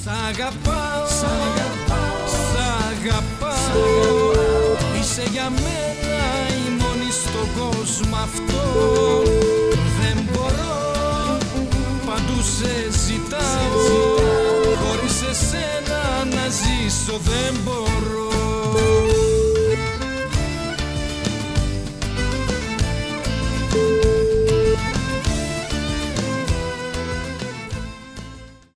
Σ' αγαπάω, σ' αγαπάω. Είσαι για μένα η μόνη στον κόσμο αυτό. Δεν μπορώ, παντού σε ζητάω. Χωρίς εσένα να ζήσω δεν μπορώ.